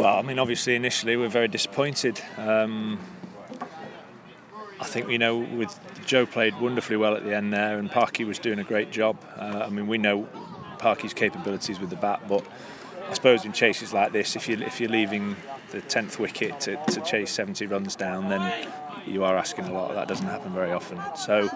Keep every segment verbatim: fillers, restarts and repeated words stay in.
Well, I mean, obviously initially we're very disappointed. Um, I think, you know, with Joe played wonderfully well at the end there, and Parky was doing a great job. Uh, I mean, we know Parky's capabilities with the bat, but I suppose in chases like this, if you if you're leaving the tenth wicket to, to chase seventy runs down, then you are asking a lot. That doesn't happen very often. So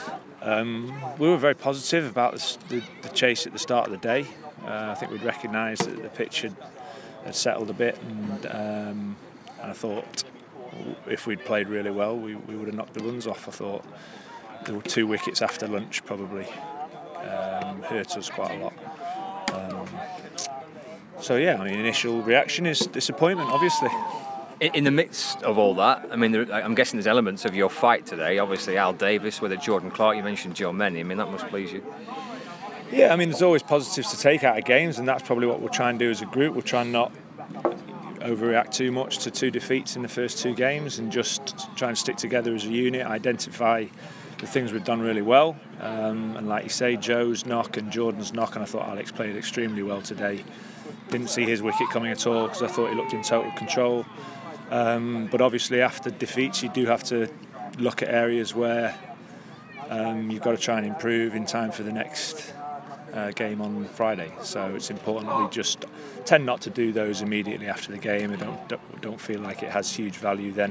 um, we were very positive about the, the, the chase at the start of the day. Uh, I think we'd recognised that the pitch had, had settled a bit, and, um, and I thought if we'd played really well, we, we would have knocked the runs off. I thought there were two wickets after lunch probably um, hurt us quite a lot. Um, so yeah, I mean, initial reaction is disappointment, obviously. In the midst of all that, I mean, there, I'm guessing there's elements of your fight today. Obviously, Al Davis, whether Jordan Clark, you mentioned Joe Mennie. I mean, that must please you. Yeah, I mean, there's always positives to take out of games, and that's probably what we'll try and do as a group. We'll try and not overreact too much to two defeats in the first two games, and just try and stick together as a unit, identify the things we've done really well. Um, and like you say, Joe's knock and Jordan's knock, and I thought Alex played extremely well today. Didn't see his wicket coming at all because I thought he looked in total control. Um, but obviously after defeats you do have to look at areas where um, you've got to try and improve in time for the next uh, game on Friday. So it's important we just tend not to do those immediately after the game. I don't, don't, don't feel like it has huge value then.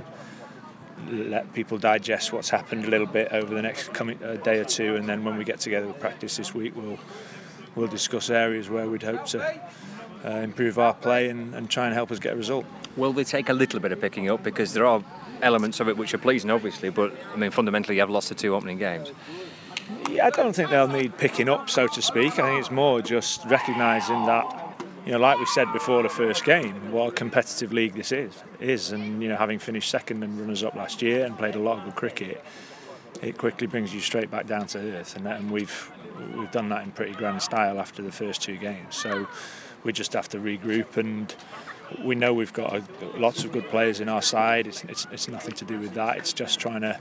Let people digest what's happened a little bit over the next coming uh, day or two, and then when we get together with practice this week we'll, we'll discuss areas where we'd hope to uh, improve our play and, and try and help us get a result. Will they take a little bit of picking up? Because there are elements of it which are pleasing, obviously, but I mean, fundamentally, you have lost the two opening games. Yeah, I don't think they'll need picking up, so to speak. I think it's more just recognising that, you know, like we said before the first game, what a competitive league this is. Is and you know, having finished second and runners-up last year and played a lot of good cricket, it quickly brings you straight back down to earth, and, that, and we've we've done that in pretty grand style after the first two games. So we just have to regroup, and we know we've got a, lots of good players in our side. It's, it's it's nothing to do with that. It's just trying to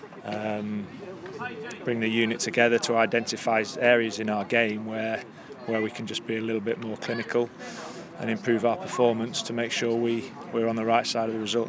um, bring the unit together to identify areas in our game where where we can just be a little bit more clinical and improve our performance to make sure we, we're on the right side of the result.